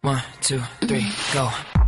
One, two, three, go.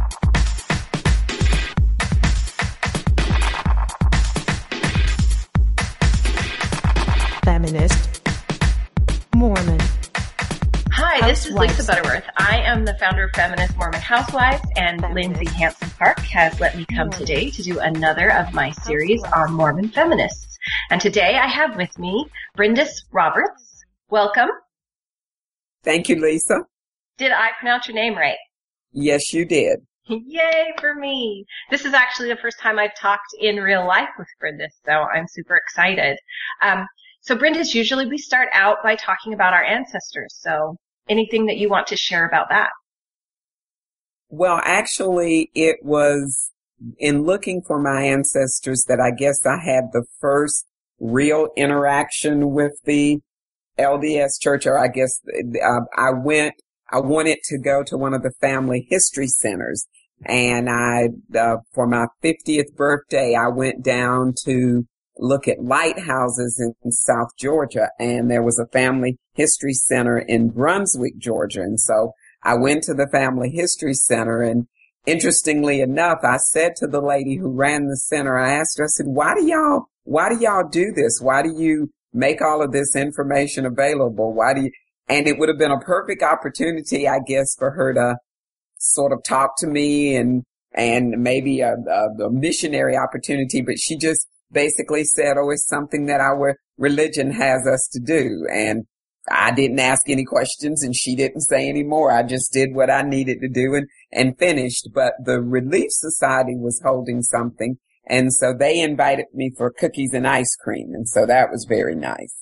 Feminist, Mormon. Hi, this is Lisa Butterworth. I am the founder of Feminist Mormon Housewives, and Lindsay Hansen Park has let me come today to do another of my series on Mormon feminists. And today I have with me Bryndis Roberts. Welcome. Thank you, Lisa. Did I pronounce your name right? Yes, you did. Yay for me. This is actually the first time I've talked in real life with Bryndis, so I'm super excited. So Bryndis, usually we start out by talking about our ancestors. So anything that you want to share about that? Well, actually, it was in looking for my ancestors that I guess I had the first real interaction with the LDS Church, or I guess I wanted to go to one of the family history centers, and for my 50th birthday, I went down to look at lighthouses in South Georgia, and there was a family history center in Brunswick, Georgia. And so I went to the family history center, and interestingly enough, I said to the lady who ran the center, I asked her, I said, why do y'all do this? Why do you make all of this information available? And it would have been a perfect opportunity, I guess, for her to sort of talk to me and maybe a missionary opportunity, but she just basically said, oh, it's something that our religion has us to do. And I didn't ask any questions and she didn't say any more. I just did what I needed to do and finished. But the Relief Society was holding something. And so they invited me for cookies and ice cream. And so that was very nice.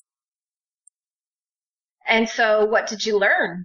And so what did you learn?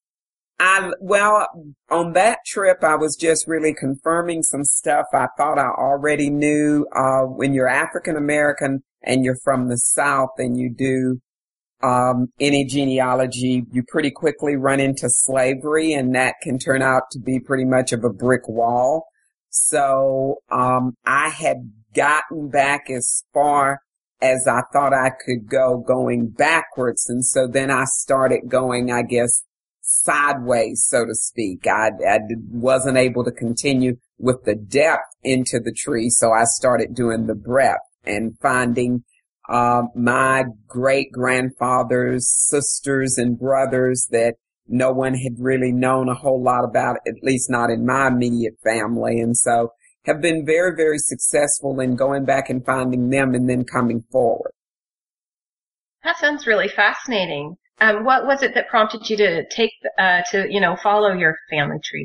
Well, on that trip, I was just really confirming some stuff I thought I already knew. When you're African American and you're from the South and you do any genealogy, you pretty quickly run into slavery, and that can turn out to be pretty much of a brick wall. So I had gotten back as far as I thought I could go going backwards. And so then I started going, I guess, sideways, so to speak. I wasn't able to continue with the depth into the tree. So I started doing the breadth and finding my great grandfather's sisters and brothers that no one had really known a whole lot about, at least not in my immediate family. And so have been very, very successful in going back and finding them and then coming forward. That sounds really fascinating. What was it that prompted you to follow your family tree?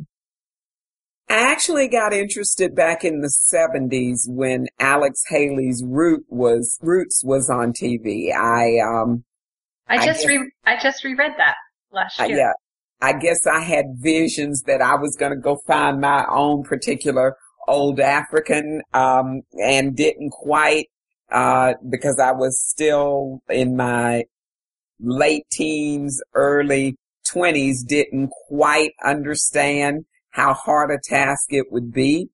I actually got interested back in the 70s when Alex Haley's Roots was on TV. I just reread that last year. Yeah. I guess I had visions that I was going to go find my own particular old African, and didn't quite, because I was still in my late teens, early 20s, didn't quite understand how hard a task it would be.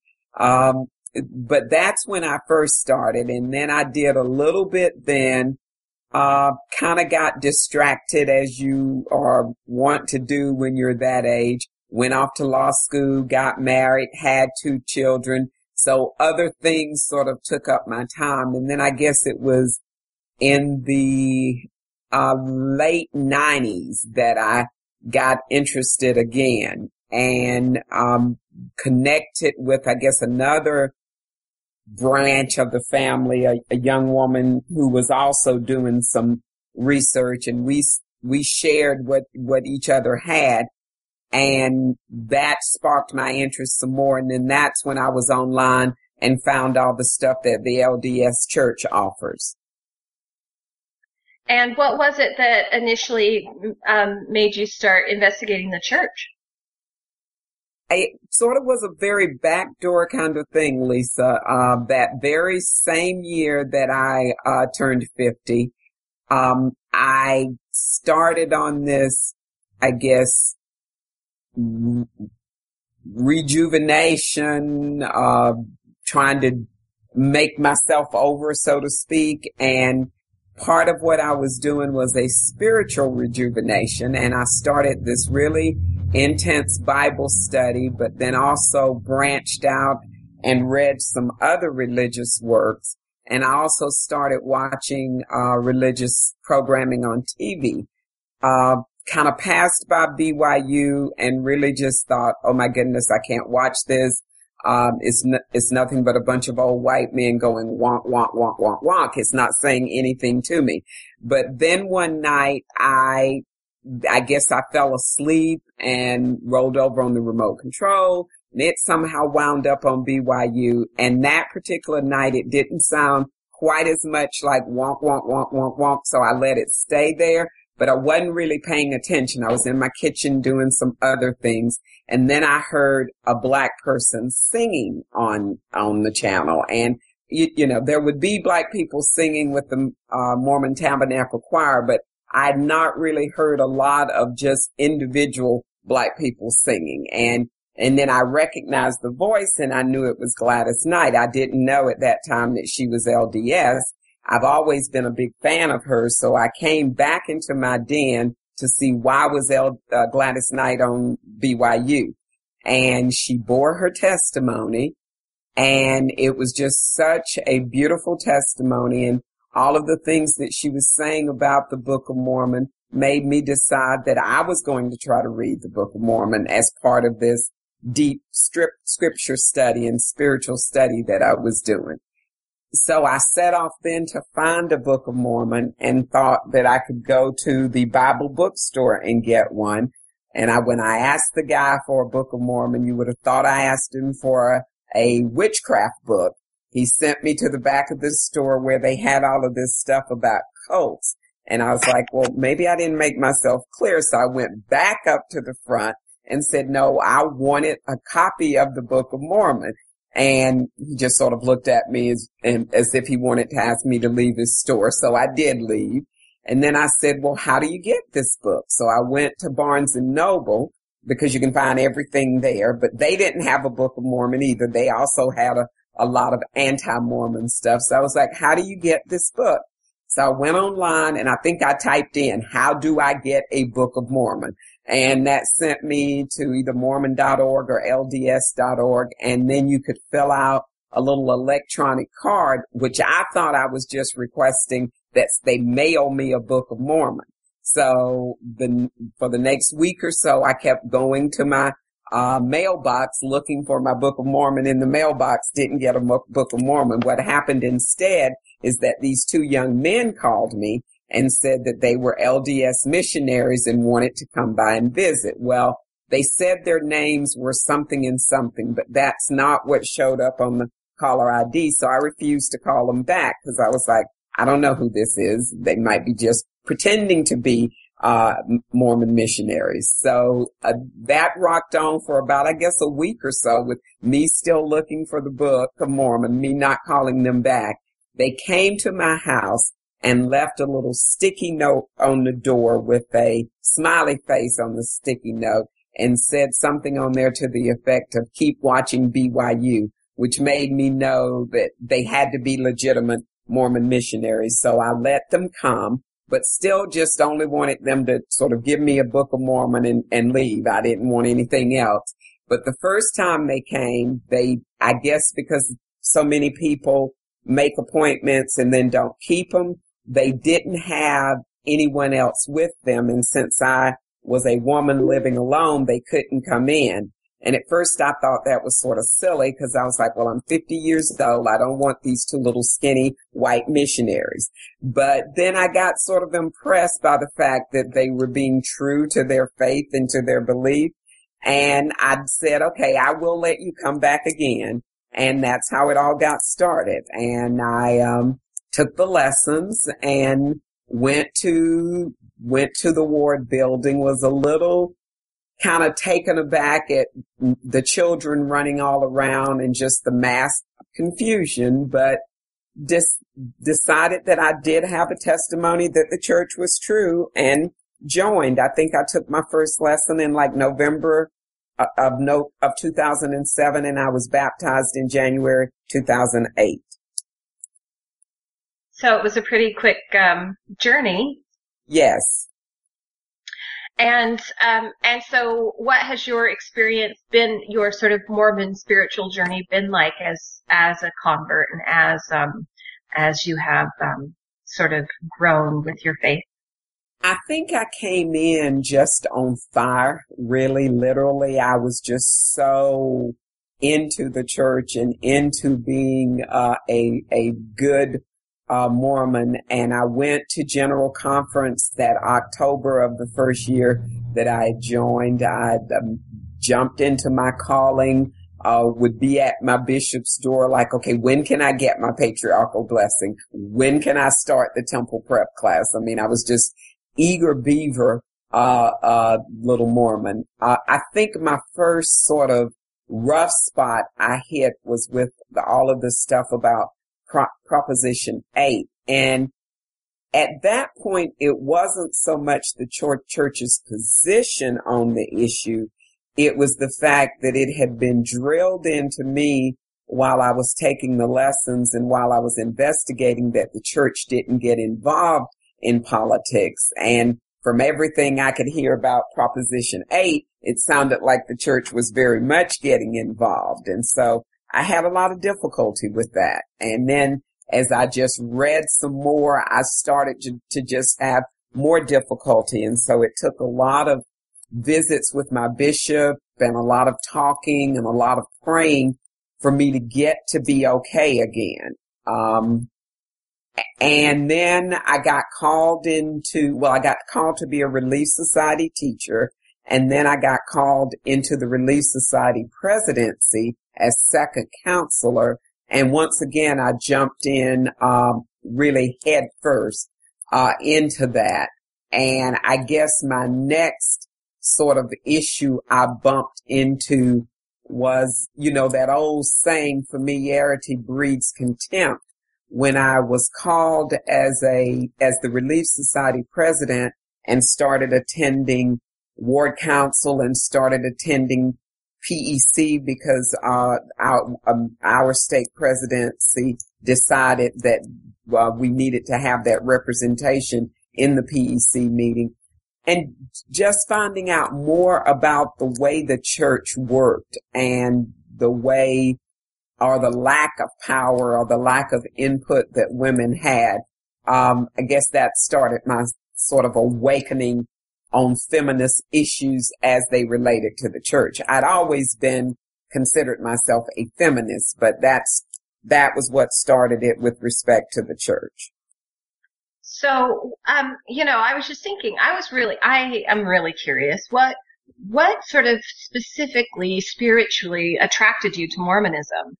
But that's when I first started. And then I did a little bit then, kind of got distracted, as you want to do when you're that age. Went off to law school, got married, had 2 children. So other things sort of took up my time. And then I guess it was in the late 90s that I got interested again and connected with, I guess, another branch of the family, a young woman who was also doing some research, and we shared what each other had. And that sparked my interest some more. And then that's when I was online and found all the stuff that the LDS Church offers. And what was it that initially made you start investigating the church? It sort of was a very backdoor kind of thing, Lisa. That very same year that I turned 50, I started on this, I guess, rejuvenation, trying to make myself over, so to speak. And part of what I was doing was a spiritual rejuvenation. And I started this really intense Bible study, but then also branched out and read some other religious works. And I also started watching religious programming on TV. Kind of passed by BYU and really just thought, oh my goodness, I can't watch this. It's nothing but a bunch of old white men going wonk, wonk, wonk, wonk, wonk. It's not saying anything to me. But then one night I guess I fell asleep and rolled over on the remote control, and it somehow wound up on BYU. And that particular night, it didn't sound quite as much like wonk, wonk, wonk, wonk, wonk. So I let it stay there, but I wasn't really paying attention. I was in my kitchen doing some other things. And then I heard a black person singing on the channel. And, you know, there would be black people singing with the Mormon Tabernacle Choir, but I'd not really heard a lot of just individual black people singing. And then I recognized the voice and I knew it was Gladys Knight. I didn't know at that time that she was LDS. I've always been a big fan of hers. So I came back into my den to see why was Gladys Knight on BYU. And she bore her testimony, and it was just such a beautiful testimony. And all of the things that she was saying about the Book of Mormon made me decide that I was going to try to read the Book of Mormon as part of this deep scripture study and spiritual study that I was doing. So I set off then to find a Book of Mormon and thought that I could go to the Bible bookstore and get one. And when I asked the guy for a Book of Mormon, you would have thought I asked him for a witchcraft book. He sent me to the back of the store where they had all of this stuff about cults. And I was like, well, maybe I didn't make myself clear. So I went back up to the front and said, no, I wanted a copy of the Book of Mormon. And he just sort of looked at me as if he wanted to ask me to leave his store. So I did leave. And then I said, well, how do you get this book? So I went to Barnes and Noble because you can find everything there, but they didn't have a Book of Mormon either. They also had a lot of anti-Mormon stuff. So I was like, how do you get this book? So I went online and I think I typed in, how do I get a Book of Mormon? And that sent me to either Mormon.org or LDS.org. And then you could fill out a little electronic card, which I thought I was just requesting that they mail me a Book of Mormon. So for the next week or so, I kept going to my mailbox looking for my Book of Mormon in the mailbox, didn't get a Book of Mormon. What happened instead is that these two young men called me and said that they were LDS missionaries and wanted to come by and visit. Well, they said their names were something and something, but that's not what showed up on the caller ID. So I refused to call them back because I was like, I don't know who this is. They might be just pretending to be Mormon missionaries. So that rocked on for about, I guess, a week or so with me still looking for the Book of Mormon, me not calling them back. They came to my house and left a little sticky note on the door with a smiley face on the sticky note and said something on there to the effect of keep watching BYU, which made me know that they had to be legitimate Mormon missionaries. So I let them come, but still just only wanted them to sort of give me a Book of Mormon and leave. I didn't want anything else. But the first time they came, I guess because so many people make appointments and then don't keep them, they didn't have anyone else with them. And since I was a woman living alone, they couldn't come in. And at first I thought that was sort of silly because I was like, well, I'm 50 years old. I don't want these two little skinny white missionaries. But then I got sort of impressed by the fact that they were being true to their faith and to their belief. And I said, okay, I will let you come back again. And that's how it all got started. And I took the lessons and went to the ward building, was a little kind of taken aback at the children running all around and just the mass confusion, but decided that I did have a testimony that the church was true and joined. I think I took my first lesson in like November of 2007, and I was baptized in January 2008. So it was a pretty quick journey. Yes. And so what has your experience been, your sort of Mormon spiritual journey been like as a convert and as you have, sort of grown with your faith? I think I came in just on fire, really, literally. I was just so into the church and into being a good Mormon. And I went to General Conference that October of the first year that I joined. I jumped into my calling, would be at my bishop's door like, okay, when can I get my patriarchal blessing? When can I start the temple prep class? I mean, I was just eager beaver, little Mormon. I think my first sort of rough spot I hit was with all of this stuff about Proposition 8. And at that point, it wasn't so much the church's position on the issue. It was the fact that it had been drilled into me while I was taking the lessons and while I was investigating that the church didn't get involved in politics. And from everything I could hear about Proposition 8, it sounded like the church was very much getting involved. And so I had a lot of difficulty with that. And then as I just read some more, I started to just have more difficulty. And so it took a lot of visits with my bishop and a lot of talking and a lot of praying for me to get to be okay again. And then I got called to be a Relief Society teacher. And then I got called into the Relief Society presidency as second counselor. And once again, I jumped in, really head first, into that. And I guess my next sort of issue I bumped into was, that old saying, familiarity breeds contempt. When I was called as the Relief Society president and started attending ward council and started attending PEC because our state presidency decided that we needed to have that representation in the PEC meeting, and just finding out more about the way the church worked and the way or the lack of power or the lack of input that women had. I guess that started my sort of awakening on feminist issues as they related to the church. I'd always considered myself a feminist, but that was what started it with respect to the church. So, I was just thinking, I am really curious. What sort of specifically spiritually attracted you to Mormonism?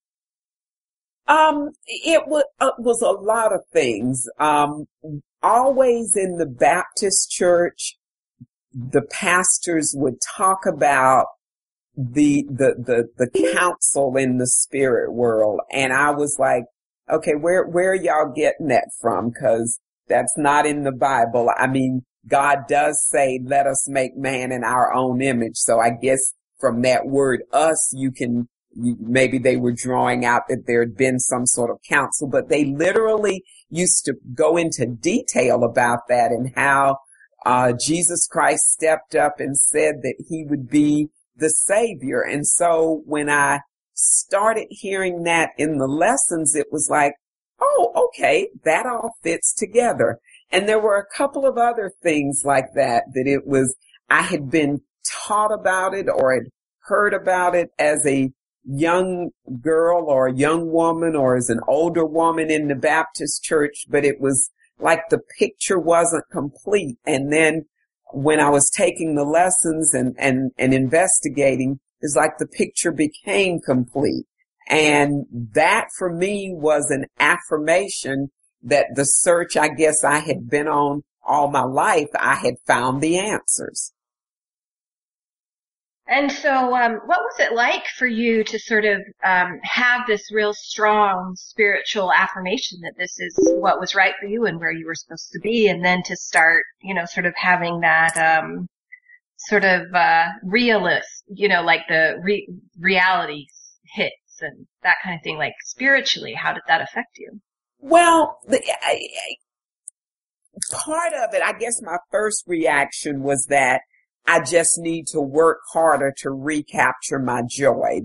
It was a lot of things. Always in the Baptist church, the pastors would talk about the counsel in the spirit world. And I was like, okay, where are y'all getting that from? 'Cause that's not in the Bible. I mean, God does say, let us make man in our own image. So I guess from that word us, maybe they were drawing out that there had been some sort of counsel, but they literally used to go into detail about that and how Jesus Christ stepped up and said that he would be the Savior. And so when I started hearing that in the lessons, it was like, oh, okay, that all fits together. And there were a couple of other things like that I had been taught about it or had heard about it as a young girl or a young woman or as an older woman in the Baptist church, but it was like the picture wasn't complete. And then when I was taking the lessons and investigating, it's like the picture became complete. And that for me was an affirmation that the search I guess I had been on all my life, I had found the answers. And so, what was it like for you to sort of have this real strong spiritual affirmation that this is what was right for you and where you were supposed to be, and then to start, sort of having that sort of realist, like the reality hits and that kind of thing, like spiritually, how did that affect you? Well, part of it, I guess my first reaction was that I just need to work harder to recapture my joy.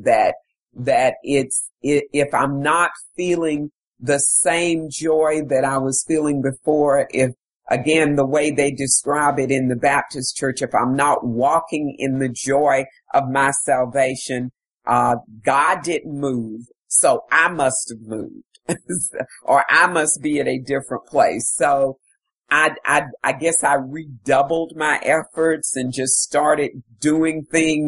If I'm not feeling the same joy that I was feeling before, if again, the way they describe it in the Baptist church, if I'm not walking in the joy of my salvation, God didn't move, so I must have moved, or I must be at a different place. So I guess I redoubled my efforts and just started doing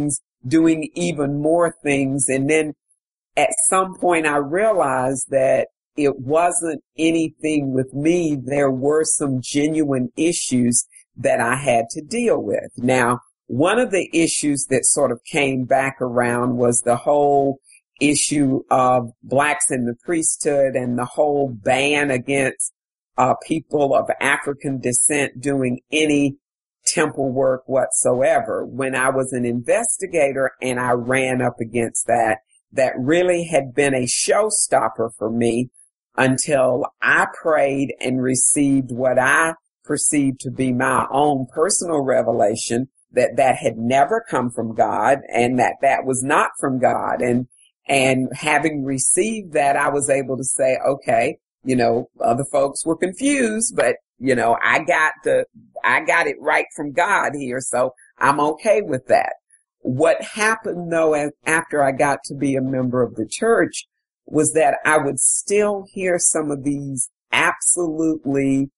even more things. And then at some point I realized that it wasn't anything with me. There were some genuine issues that I had to deal with. Now, one of the issues that sort of came back around was the whole issue of blacks in the priesthood and the whole ban against people of African descent doing any temple work whatsoever. When I was an investigator and I ran up against that really had been a showstopper for me until I prayed and received what I perceived to be my own personal revelation that had never come from God and that was not from God. And having received that, I was able to say, okay, other folks were confused, but, I got it right from God here. So I'm okay with that. What happened though, after I got to be a member of the church, was that I would still hear some of these absolutely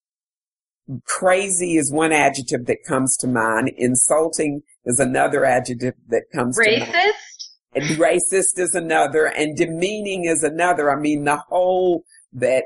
crazy is one adjective that comes to mind. Insulting is another adjective that comes to mind. Racist? And racist is another, and demeaning is another. I mean, the whole that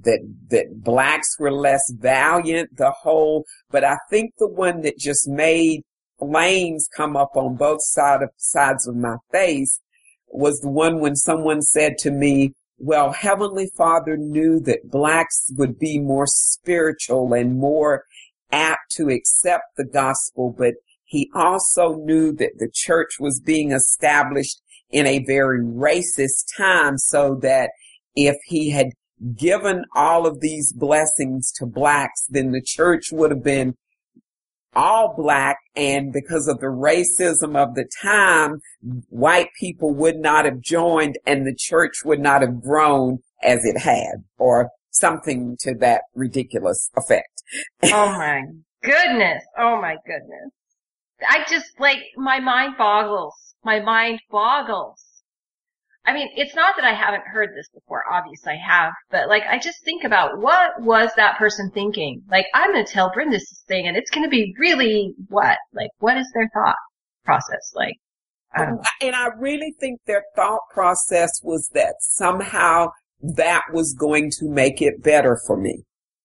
blacks were less valiant, but I think the one that just made flames come up on both sides of my face was the one when someone said to me, well, Heavenly Father knew that blacks would be more spiritual and more apt to accept the gospel, but he also knew that the church was being established in a very racist time, so that if he had given all of these blessings to blacks, then the church would have been all black, and because of the racism of the time, white people would not have joined and the church would not have grown as it had, or something to that ridiculous effect. Oh my goodness. Oh my goodness. I just, my mind boggles. My mind boggles. I mean, it's not that I haven't heard this before. Obviously I have. But, I just think about what was that person thinking? I'm going to tell Bryn this thing, and it's going to be really what? What is their thought process? I don't know. And I really think their thought process was that somehow that was going to make it better for me.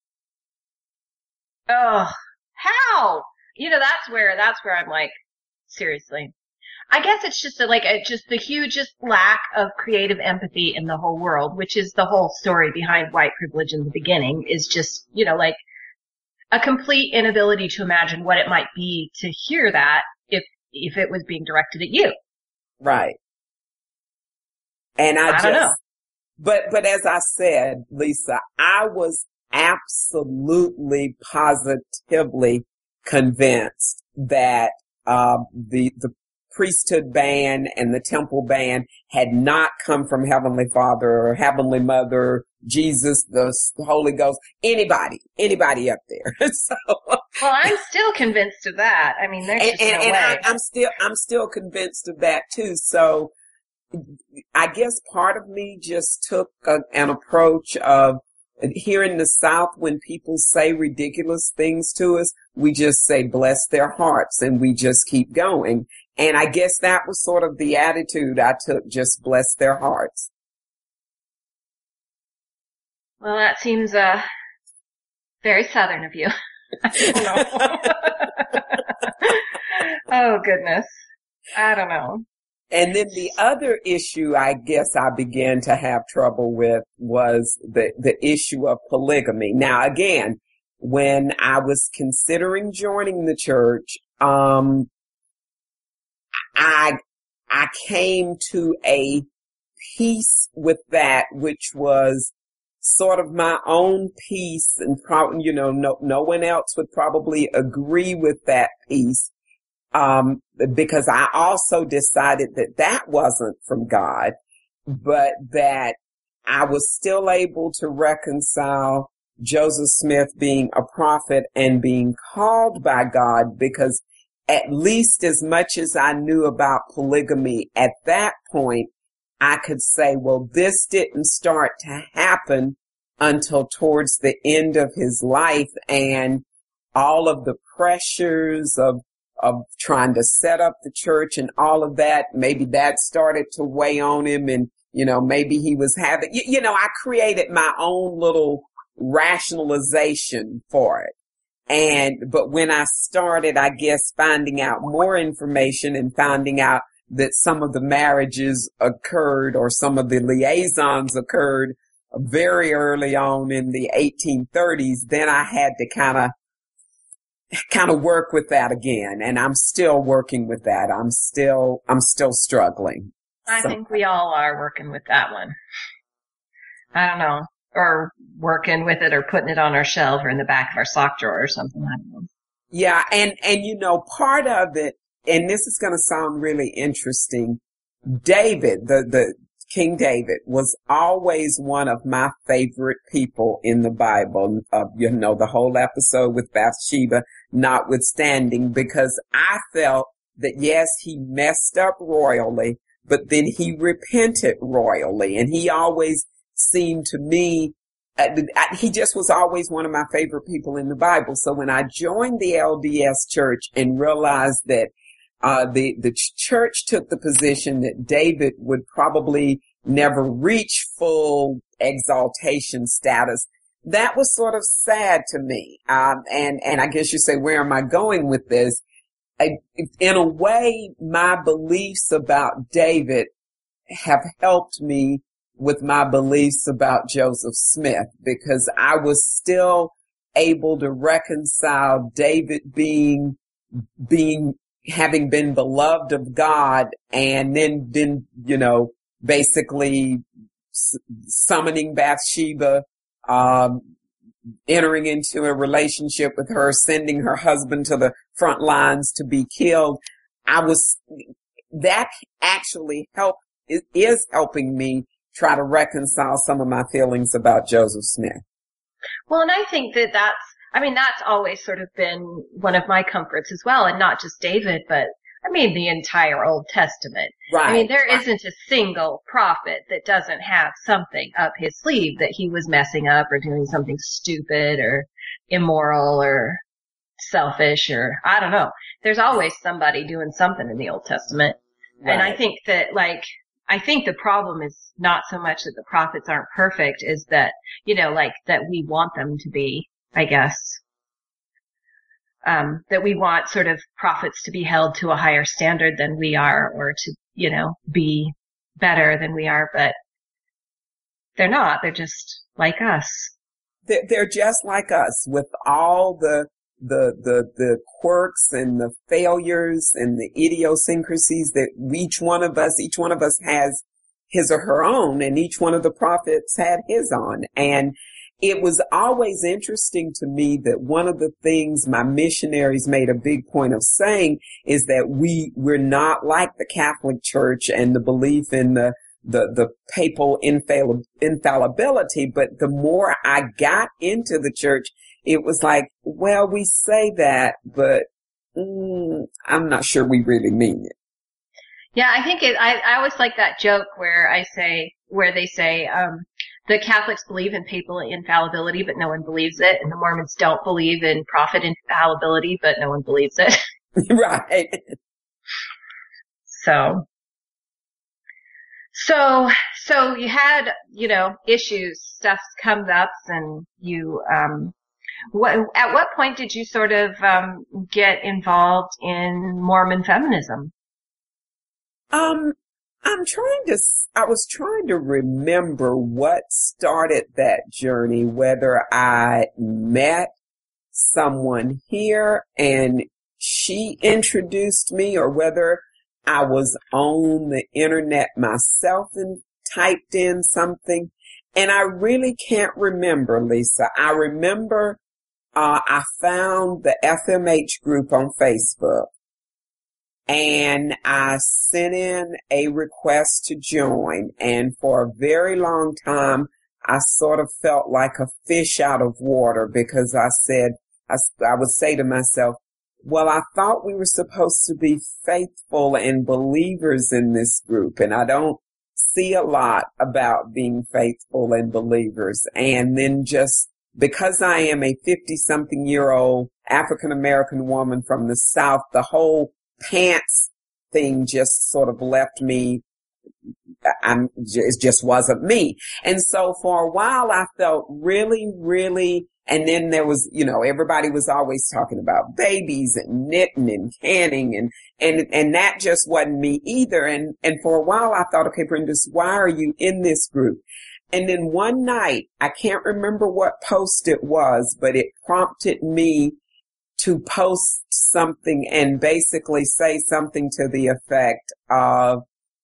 Oh, how? That's where I'm seriously. I guess it's just just the hugest lack of creative empathy in the whole world, which is the whole story behind white privilege in the beginning, is just, a complete inability to imagine what it might be to hear that if it was being directed at you. Right. And I don't know. But as I said, Lisa, I was absolutely positively convinced that the priesthood ban and the temple ban had not come from Heavenly Father or Heavenly Mother, Jesus, the Holy Ghost, anybody up there. So, well, I'm still convinced of that. I mean, there's just no way. I'm still convinced of that too. So I guess part of me just took an approach of, here in the South, when people say ridiculous things to us, we just say, bless their hearts, and we just keep going. And I guess that was sort of the attitude I took, just bless their hearts. Well, that seems very Southern of you. I don't know. Oh, goodness. I don't know. And then the other issue I guess I began to have trouble with was the issue of polygamy. Now, again, when I was considering joining the church, I came to a peace with that, which was sort of my own peace, and probably, no one else would probably agree with that peace. because I also decided that that wasn't from God, but that I was still able to reconcile Joseph Smith being a prophet and being called by God, because at least as much as I knew about polygamy at that point, I could say, well, this didn't start to happen until towards the end of his life, and all of the pressures of trying to set up the church and all of that, maybe that started to weigh on him, and, maybe he was having, I created my own little rationalization for it. But when I started, I guess, finding out more information and finding out that some of the marriages occurred, or some of the liaisons occurred very early on in the 1830s, then I had to kind of work with that again. And I'm still working with that. I'm still struggling. I think we all are working with that one. I don't know. Or working with it, or putting it on our shelf, or in the back of our sock drawer or something. I don't know. Yeah. And part of it, and this is going to sound really interesting, David, the King David, was always one of my favorite people in the Bible. The whole episode with Bathsheba notwithstanding, because I felt that, yes, he messed up royally, but then he repented royally. And he always seemed to me, he just was always one of my favorite people in the Bible. So when I joined the LDS church and realized that the church took the position that David would probably never reach full exaltation status, that was sort of sad to me. And I guess you say, where am I going with this? In a way, my beliefs about David have helped me with my beliefs about Joseph Smith, because I was still able to reconcile David having been beloved of God, and then been, basically summoning Bathsheba, entering into a relationship with her, sending her husband to the front lines to be killed. That actually is helping me try to reconcile some of my feelings about Joseph Smith. Well, and I think that's always sort of been one of my comforts as well, and not just David, but the entire Old Testament. Right. There isn't a single prophet that doesn't have something up his sleeve that he was messing up, or doing something stupid or immoral or selfish, or I don't know. There's always somebody doing something in the Old Testament. Right. And I think that, I think the problem is not so much that the prophets aren't perfect, is that, that we want them to be, I guess. That we want sort of prophets to be held to a higher standard than we are, or to, be better than we are, but they're not. They're just like us. They're just like us, with all the quirks and the failures and the idiosyncrasies that each one of us has his or her own, and each one of the prophets had his on. And it was always interesting to me that one of the things my missionaries made a big point of saying is that we're not like the Catholic Church and the belief in the papal infallibility. But the more I got into the church, it was like, well, we say that, but I'm not sure we really mean it. Yeah, I think I always like that joke where they say, the Catholics believe in papal infallibility, but no one believes it. And the Mormons don't believe in prophet infallibility, but no one believes it. Right. So you had, issues, stuff comes up, and you, at what point did you sort of, get involved in Mormon feminism? I was trying to remember what started that journey, whether I met someone here and she introduced me, or whether I was on the internet myself and typed in something. And I really can't remember, Lisa. I remember, I found the FMH group on Facebook. and I sent in a request to join. And for a very long time, I sort of felt like a fish out of water because I would say to myself, well, I thought we were supposed to be faithful and believers in this group, and I don't see a lot about being faithful and believers. And then just because I am a 50-something-year-old African-American woman from the South, the whole pants thing just sort of left me. It just wasn't me. And so for a while I felt really, really, and then there was, everybody was always talking about babies and knitting and canning and that just wasn't me either. And for a while I thought, okay, Brenda, why are you in this group? And then one night, I can't remember what post it was, but it prompted me to post something and basically say something to the effect of,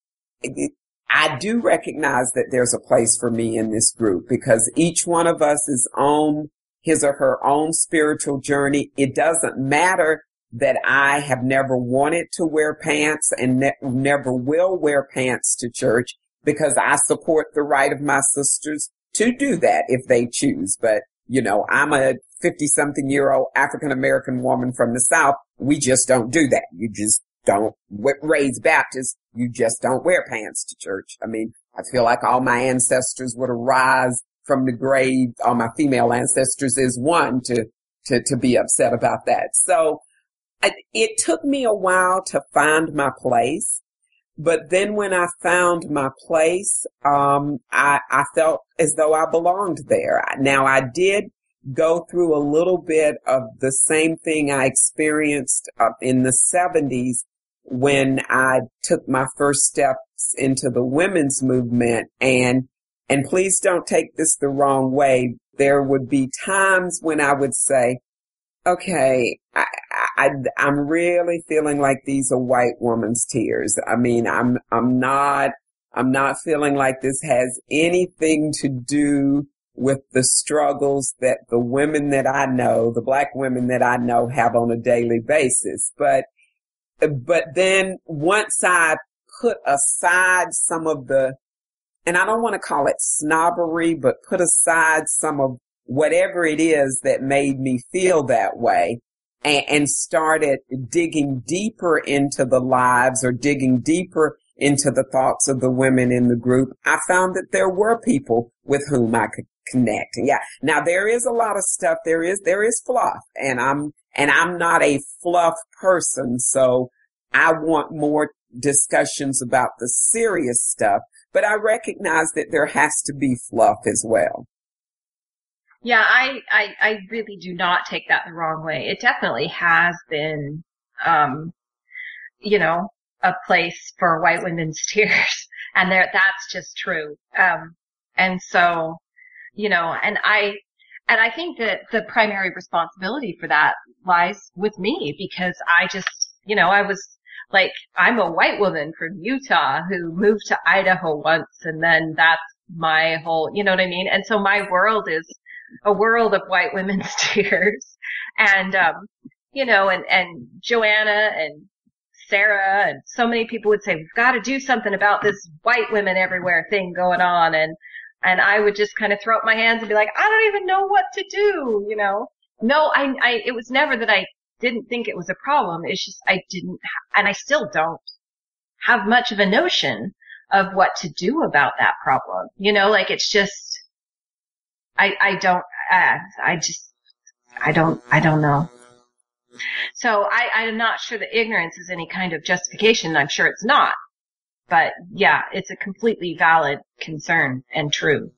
I do recognize that there's a place for me in this group because each one of us is on his or her own spiritual journey. It doesn't matter that I have never wanted to wear pants and never will wear pants to church because I support the right of my sisters to do that if they choose. But, I'm a 50-something-year-old African-American woman from the South. We just don't do that. You just don't raise Baptists. You just don't wear pants to church. I mean, I feel like all my ancestors would arise from the grave, all my female ancestors is one to be upset about that. So it took me a while to find my place. But then when I found my place, I felt as though I belonged there. Now I did go through a little bit of the same thing I experienced in the 70s when I took my first steps into the women's movement. And please don't take this the wrong way. There would be times when I would say, okay, I'm really feeling like these are white woman's tears. I mean, I'm not feeling like this has anything to do with the struggles that the women that I know, the black women that I know have on a daily basis. But then once I put aside some of the, and I don't want to call it snobbery, but put aside some of whatever it is that made me feel that way and started digging deeper into the lives or digging deeper into the thoughts of the women in the group, I found that there were people with whom I could connect. Yeah. Now there is a lot of stuff. There is fluff and I'm not a fluff person. So I want more discussions about the serious stuff, but I recognize that there has to be fluff as well. Yeah, I really do not take that the wrong way. It definitely has been, a place for white women's tears. And that's just true. And so, and I think that the primary responsibility for that lies with me because I just, I was like, I'm a white woman from Utah who moved to Idaho once and then that's my whole, you know what I mean? And so my world is a world of white women's tears. And, and Joanna and Sarah and so many people would say, we've got to do something about this white women everywhere thing going on. And I would just kind of throw up my hands and be like, I don't even know what to do, No, it was never that I didn't think it was a problem. It's just I didn't, and I still don't have much of a notion of what to do about that problem. It's just, I don't know. So I'm not sure that ignorance is any kind of justification. I'm sure it's not. But yeah, it's a completely valid concern and true.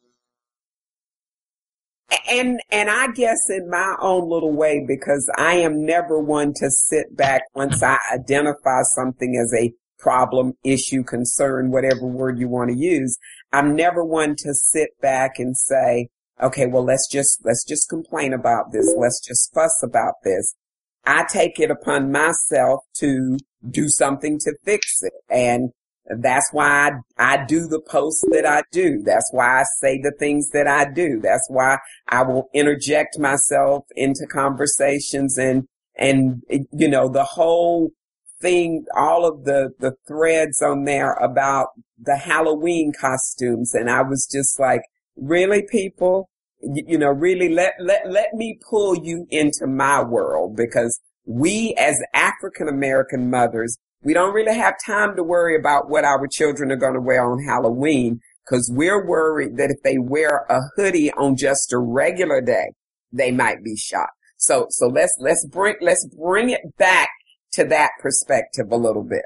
And I guess in my own little way, because I am never one to sit back once I identify something as a problem, issue, concern, whatever word you want to use. I'm never one to sit back and say, okay, well, let's just complain about this. Let's just fuss about this. I take it upon myself to do something to fix it. And that's why I do the posts that I do. That's why I say the things that I do. That's why I will interject myself into conversations and the whole all of the threads on there about the Halloween costumes. And I was just like, really, people? Really let me pull you into my world, because we as African American mothers, we don't really have time to worry about what our children are going to wear on Halloween, because we're worried that if they wear a hoodie on just a regular day, they might be shot. So let's bring it back to that perspective a little bit.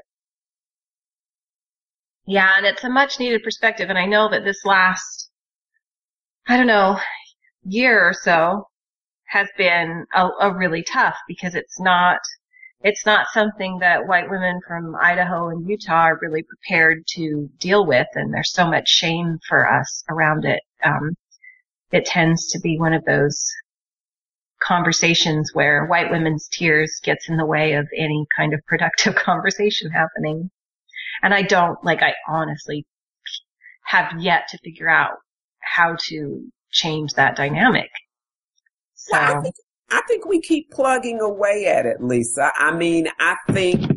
Yeah, and it's a much needed perspective. And I know that this last, year or so has been a really tough, because it's not something that white women from Idaho and Utah are really prepared to deal with. And there's so much shame for us around it. It tends to be one of those conversations where white women's tears gets in the way of any kind of productive conversation happening. And I honestly have yet to figure out how to change that dynamic. So well, I think we keep plugging away at it, Lisa. I mean, I think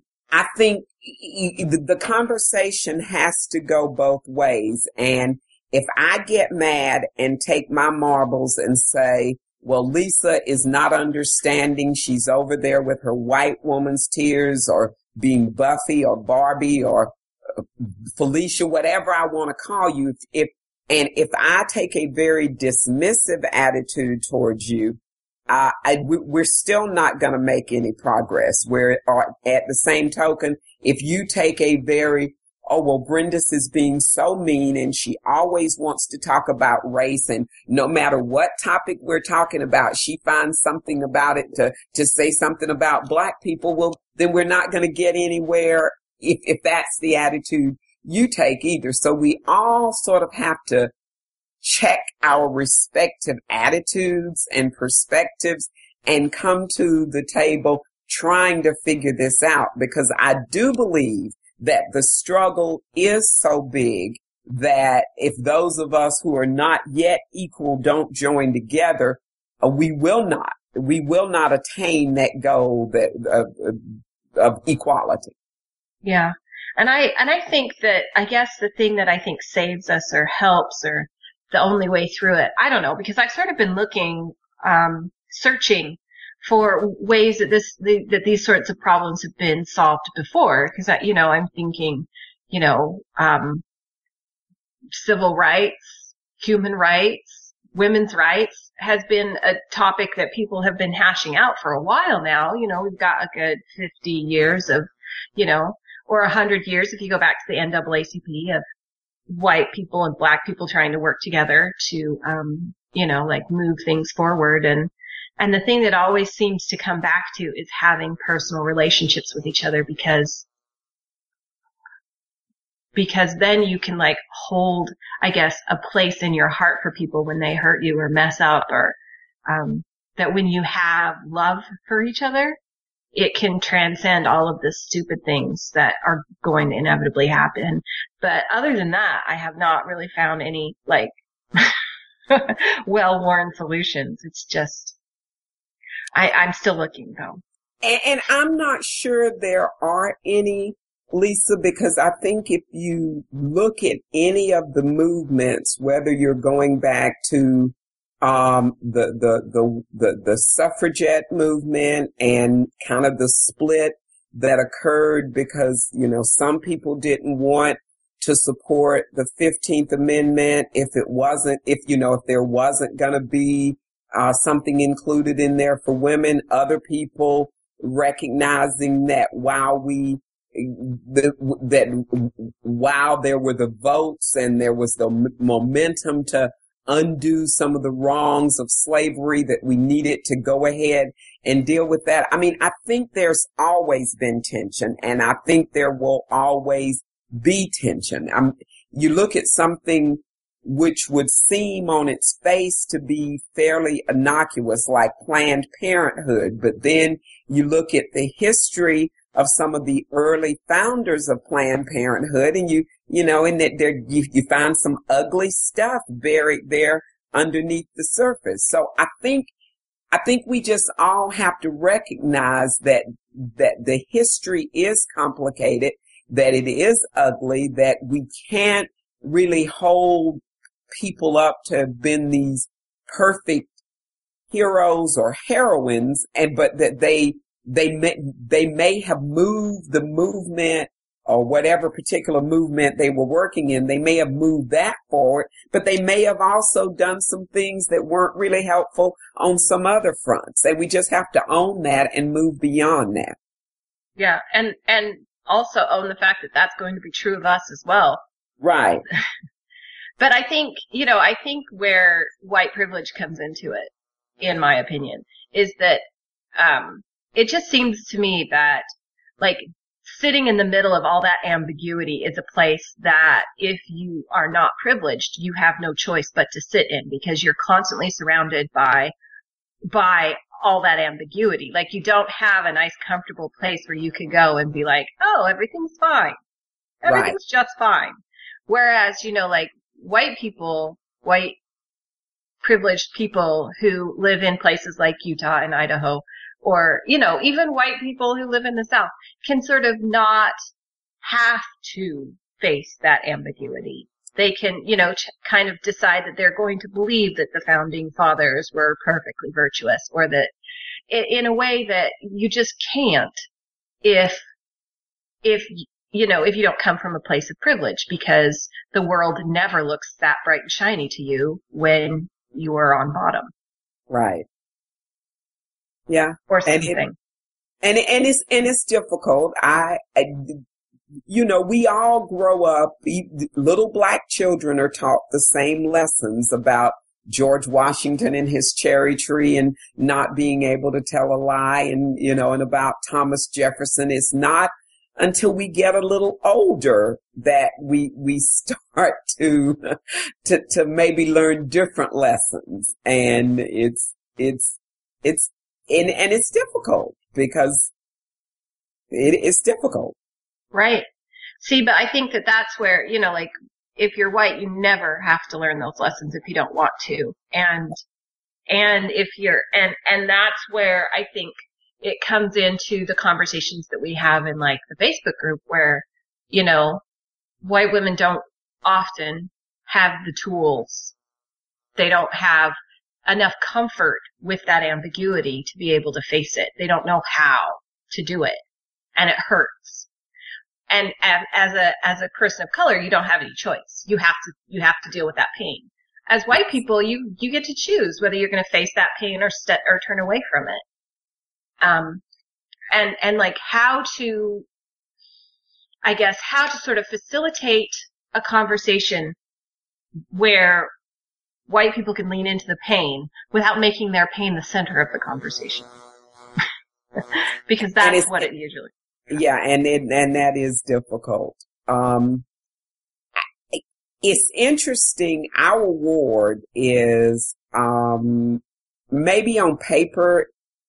the conversation has to go both ways. And if I get mad and take my marbles and say, well, Lisa is not understanding, she's over there with her white woman's tears, or being Buffy or Barbie or Felicia, whatever I want to call you, if I take a very dismissive attitude towards you, we're still not going to make any progress. Where at the same token, if you take a very, oh, well, Brenda's is being so mean and she always wants to talk about race, and no matter what topic we're talking about, she finds something about it to say something about black people, well, then we're not going to get anywhere if that's the attitude you take either. So we all sort of have to check our respective attitudes and perspectives and come to the table trying to figure this out, because I do believe that the struggle is so big that if those of us who are not yet equal don't join together, we will not attain that goal of equality. Yeah. And I think that, I guess the thing that I think saves us or helps, or the only way through it, I don't know, because I've sort of been looking, searching for ways that that these sorts of problems have been solved before. Cause I'm thinking, civil rights, human rights, women's rights has been a topic that people have been hashing out for a while now. We've got a good 50 years of, or 100 years if you go back to the NAACP, of white people and black people trying to work together to, move things forward. And the thing that always seems to come back to is having personal relationships with each other, because then you can hold, I guess, a place in your heart for people when they hurt you or mess up, or, that when you have love for each other, it can transcend all of the stupid things that are going to inevitably happen. But other than that, I have not really found any, well-worn solutions. It's just, I'm still looking though. And I'm not sure there are any, Lisa, because I think if you look at any of the movements, whether you're going back to the suffragette movement and kind of the split that occurred because, some people didn't want to support the 15th Amendment if there wasn't going to be something included in there for women. Other people recognizing that while there were the votes and there was the momentum to undo some of the wrongs of slavery, that we needed to go ahead and deal with that. I mean, I think there's always been tension, and I think there will always be tension. You look at something which would seem on its face to be fairly innocuous, like Planned Parenthood, but then you look at the history of some of the early founders of Planned Parenthood, and you find some ugly stuff buried there underneath the surface. So I think I think we just all have to recognize that the history is complicated, that it is ugly, that we can't really hold people up to have been these perfect heroes or heroines, but that they may have moved the movement or whatever particular movement they were working in. They may have moved that forward, but they may have also done some things that weren't really helpful on some other fronts. And we just have to own that and move beyond that. Yeah. And also own the fact that that's going to be true of us as well. Right. But I think where white privilege comes into it, in my opinion, is that, it just seems to me that, like, sitting in the middle of all that ambiguity is a place that if you are not privileged, you have no choice but to sit in, because you're constantly surrounded by all that ambiguity. Like, you don't have a nice, comfortable place where you can go and be like, oh, everything's fine. Everything's just fine. Whereas, like, white privileged people who live in places like Utah and Idaho, or, even white people who live in the South, can sort of not have to face that ambiguity. They can, kind of decide that they're going to believe that the founding fathers were perfectly virtuous, or that in a way that you just can't if you don't come from a place of privilege, because the world never looks that bright and shiny to you when you are on bottom. Right. Yeah. Or something. And it's difficult. We all grow up, little black children are taught the same lessons about George Washington and his cherry tree and not being able to tell a lie, and about Thomas Jefferson. It's not until we get a little older that we start to maybe learn different lessons. And it's difficult, because it's difficult. Right. See, but I think that that's where, like, if you're white, you never have to learn those lessons if you don't want to. And if you're, and that's where I think it comes into the conversations that we have in, like, the Facebook group, where, white women don't often have the tools. They don't have enough comfort with that ambiguity to be able to face it. They don't know how to do it, and it hurts. And as a person of color, you don't have any choice. You have to deal with that pain. As white people, you get to choose whether you're going to face that pain or turn away from it. And like how to sort of facilitate a conversation where white people can lean into the pain without making their pain the center of the conversation. Because that's what it usually. Yeah, and that is difficult. It's interesting. Our ward is, maybe on paper.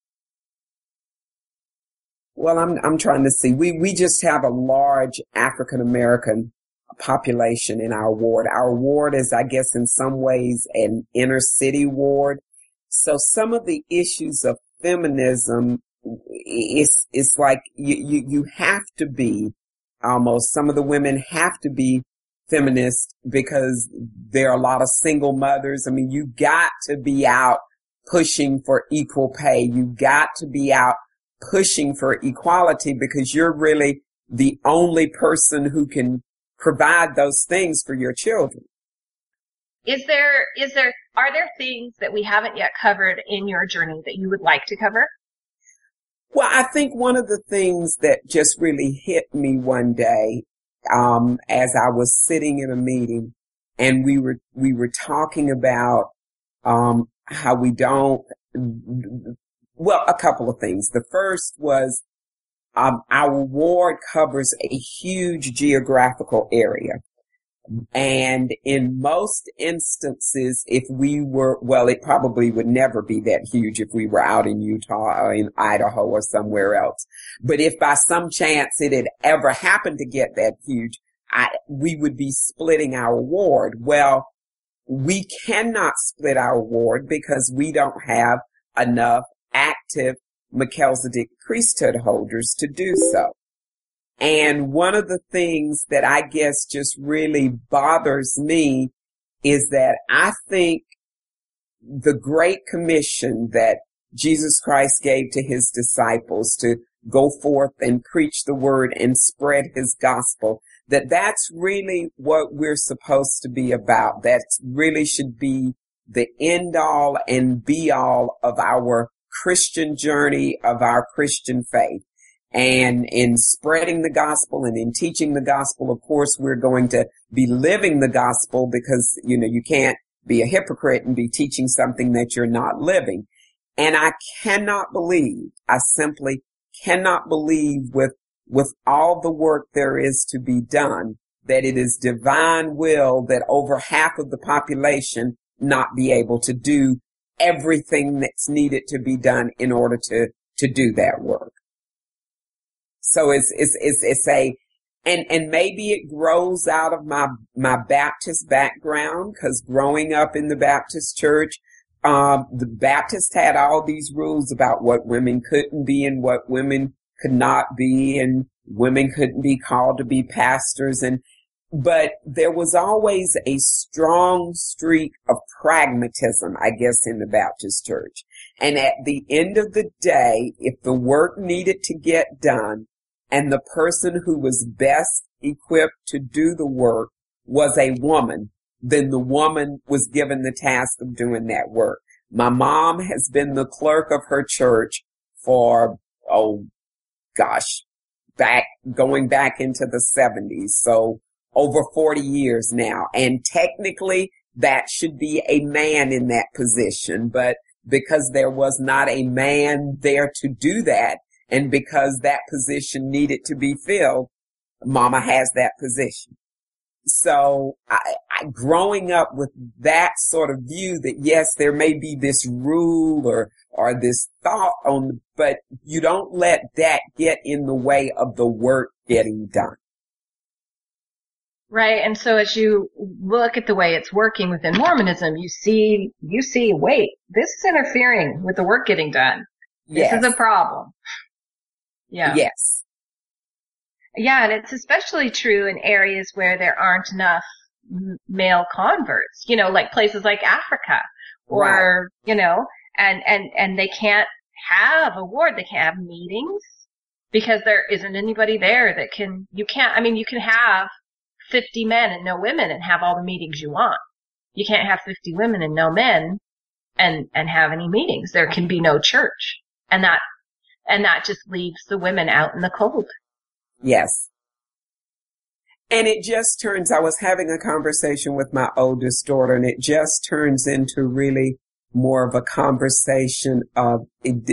Well, I'm trying to see. We just have a large African American population in our ward. Our ward is, I guess, in some ways an inner city ward. So some of the issues of feminism, it's like you have to be, almost, some of the women have to be feminist, because there are a lot of single mothers. I mean, you got to be out pushing for equal pay. You got to be out pushing for equality, because you're really the only person who can provide those things for your children. Are there things that we haven't yet covered in your journey that you would like to cover? Well, I think one of the things that just really hit me one day, as I was sitting in a meeting, and we were talking about, how we don't, well, a couple of things. The first was, our ward covers a huge geographical area. And in most instances, if we were, well, it probably would never be that huge if we were out in Utah or in Idaho or somewhere else. But if by some chance it had ever happened to get that huge, we would be splitting our ward. Well, we cannot split our ward because we don't have enough active Melchizedek priesthood holders to do so. And one of the things that I guess just really bothers me is that I think the Great Commission that Jesus Christ gave to his disciples to go forth and preach the word and spread his gospel, that's really what we're supposed to be about. That really should be the end all and be all of our Christian journey, of our Christian faith. And in spreading the gospel and in teaching the gospel, of course, we're going to be living the gospel because, you can't be a hypocrite and be teaching something that you're not living. And I simply cannot believe with all the work there is to be done, that it is divine will that over half of the population not be able to do everything that's needed to be done in order to do that work. So and maybe it grows out of my Baptist background, because growing up in the Baptist church, the Baptists had all these rules about what women couldn't be and what women could not be, and women couldn't be called to be pastors. But there was always a strong streak of pragmatism, I guess, in the Baptist church. And at the end of the day, if the work needed to get done and the person who was best equipped to do the work was a woman, then the woman was given the task of doing that work. My mom has been the clerk of her church for, going back into the 70s. So over 40 years now. And technically that should be a man in that position. But because there was not a man there to do that, and because that position needed to be filled, Mama has that position. So growing up with that sort of view that yes, there may be this rule or this thought but you don't let that get in the way of the work getting done. Right. And so as you look at the way it's working within Mormonism, you see, wait, this is interfering with the work getting done. This is a problem. Yeah. Yes. Yeah. And it's especially true in areas where there aren't enough male converts, like places like Africa or, right. And they can't have a ward. They can't have meetings because there isn't anybody there that you can have 50 men and no women and have all the meetings you want. You can't have 50 women and no men and have any meetings. There can be no church. And that just leaves the women out in the cold. Yes. And it just turns, I was having a conversation with my oldest daughter, and it just turns into really more of a conversation of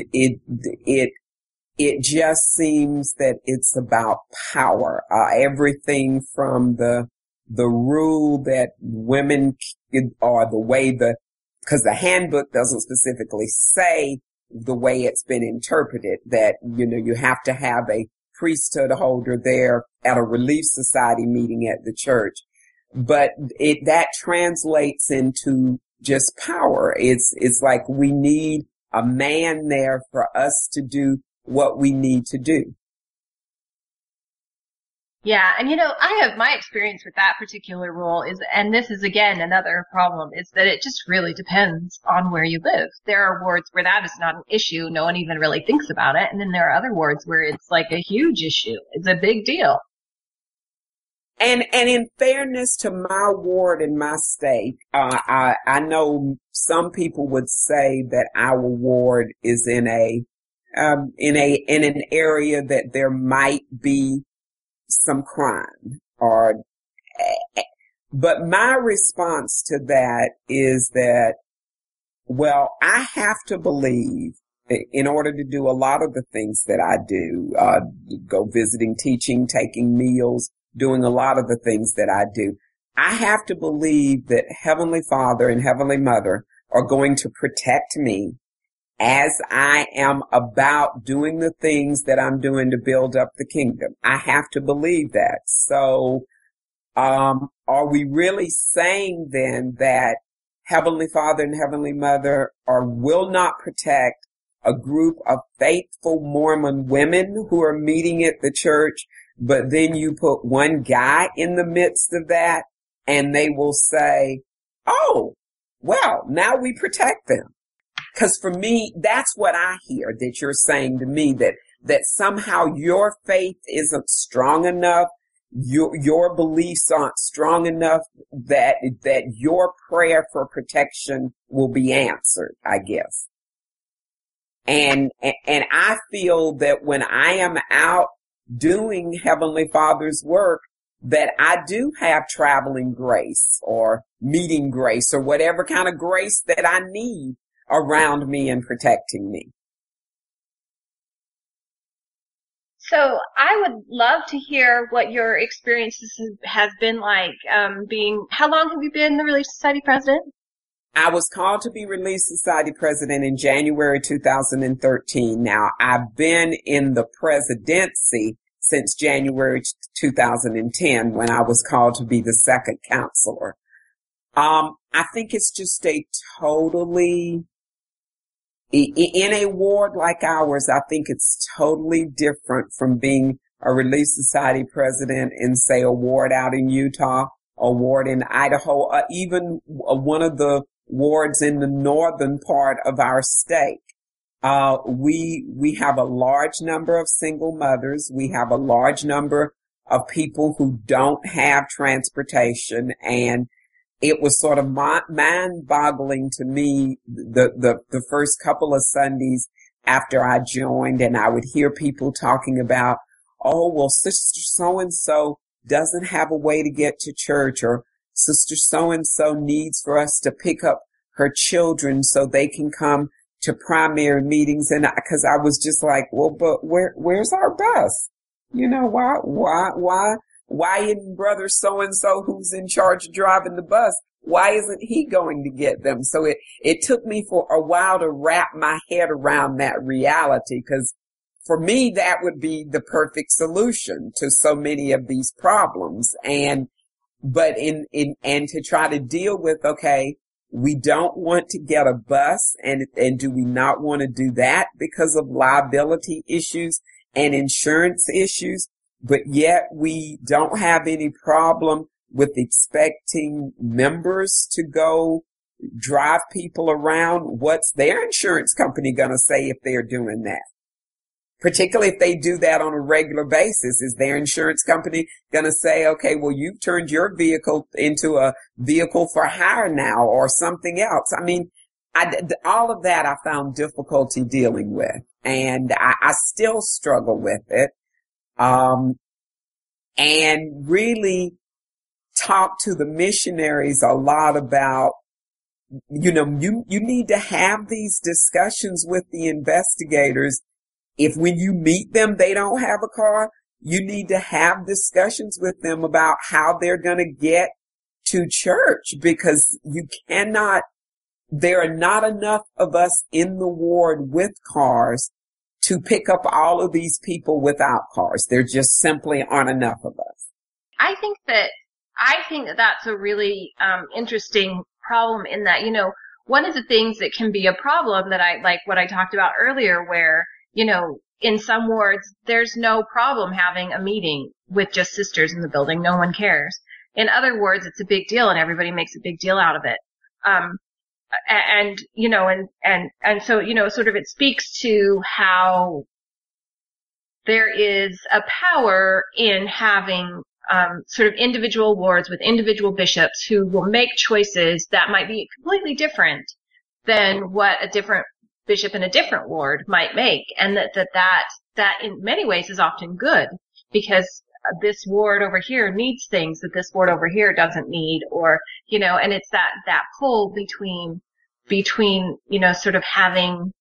it just seems that it's about power. Everything from the rule that women or the way because the handbook doesn't specifically say the way it's been interpreted that, you have to have a priesthood holder there at a Relief Society meeting at the church. But that translates into just power. It's like we need a man there for us to do what we need to do. Yeah, and I have my experience with that particular rule and this is again another problem, is that it just really depends on where you live. There are wards where that is not an issue, no one even really thinks about it, and then there are other wards where it's like a huge issue. It's a big deal. And in fairness to my ward in my state, I know some people would say that our ward is in an area that there might be some crime but my response to that is that, well, I have to believe in order to do a lot of the things that I do, go visiting, teaching, taking meals, doing a lot of the things that I do, I have to believe that Heavenly Father and Heavenly Mother are going to protect me as I am about doing the things that I'm doing to build up the kingdom. I have to believe that. So, are we really saying then that Heavenly Father and Heavenly Mother will not protect a group of faithful Mormon women who are meeting at the church, but then you put one guy in the midst of that and they will say, oh, well, now we protect them. Because for me, that's what I hear that you're saying to me, that somehow your faith isn't strong enough, your beliefs aren't strong enough that your prayer for protection will be answered, I guess. And I feel that when I am out doing Heavenly Father's work, that I do have traveling grace or meeting grace or whatever kind of grace that I need around me and protecting me. So I would love to hear what your experiences has been like, how long have you been the Relief Society president? I was called to be Relief Society president in January 2013. Now, I've been in the presidency since January 2010 when I was called to be the second counselor. I think it's just a totally, in a ward like ours, I think it's totally different from being a Relief Society president in, say, a ward out in Utah, a ward in Idaho, even one of the wards in the northern part of our state. We have a large number of single mothers. We have a large number of people who don't have transportation, and it was sort of mind-boggling to me the first couple of Sundays after I joined, and I would hear people talking about, oh, well, Sister so-and-so doesn't have a way to get to church, or Sister so-and-so needs for us to pick up her children so they can come to primary meetings. And because I was just like, well, but where's our bus? You know, why isn't brother so-and-so who's in charge of driving the bus, why isn't he going to get them? So it took me for a while to wrap my head around that reality, because for me, that would be the perfect solution to so many of these problems. But to try to deal with, okay, we don't want to get a bus, and do we not want to do that because of liability issues and insurance issues? But yet we don't have any problem with expecting members to go drive people around. What's their insurance company going to say if they're doing that? Particularly if they do that on a regular basis, is their insurance company going to say, okay, well, you've turned your vehicle into a vehicle for hire now or something else? I mean, all of that I found difficulty dealing with, and I still struggle with it. And really talk to the missionaries a lot about, you need to have these discussions with the investigators. If when you meet them, they don't have a car, you need to have discussions with them about how they're going to get to church, because there are not enough of us in the ward with cars to pick up all of these people without cars. There just simply aren't enough of us. I think that that's a really interesting problem, in that, one of the things that can be a problem that I like what I talked about earlier, where, in some wards, there's no problem having a meeting with just sisters in the building. No one cares. In other wards, it's a big deal and everybody makes a big deal out of it. So, sort of it speaks to how there is a power in having sort of individual wards with individual bishops who will make choices that might be completely different than what a different bishop in a different ward might make. And that in many ways is often good, because this ward over here needs things that this ward over here doesn't need, or, and it's that pull between, sort of having,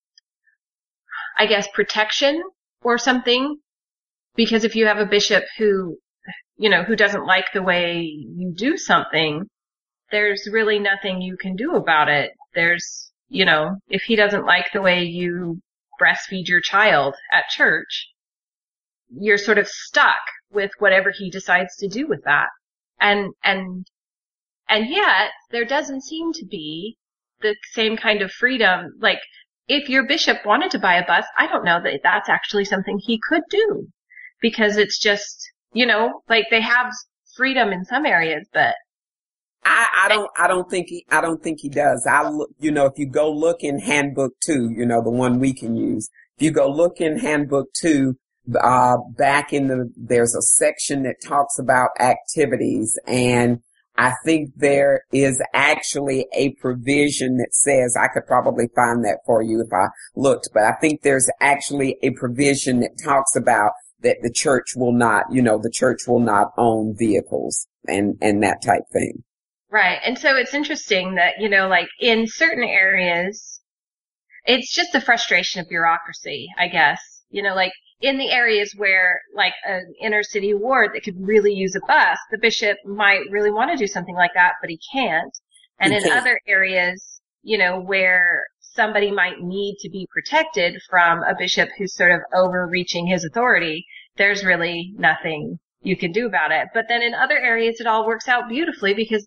I guess, protection or something. Because if you have a bishop who doesn't like the way you do something, there's really nothing you can do about it. If he doesn't like the way you breastfeed your child at church, you're sort of stuck with whatever he decides to do with that. And And yet there doesn't seem to be the same kind of freedom. Like if your bishop wanted to buy a bus, I don't know that that's actually something he could do, because it's just, like they have freedom in some areas, but I don't think he does. If you go look in Handbook 2, the one we can use, if you go look in Handbook 2, there's a section that talks about activities, and I think there is actually a provision that says, I could probably find that for you if I looked, but I think there's actually a provision that talks about that the church will not own vehicles and that type thing. Right. And so it's interesting that, like in certain areas, it's just the frustration of bureaucracy, I guess. Like in the areas where like an inner city ward that could really use a bus, the bishop might really want to do something like that, but he can't. And in other areas, where somebody might need to be protected from a bishop who's sort of overreaching his authority, there's really nothing you can do about it. But then in other areas, it all works out beautifully because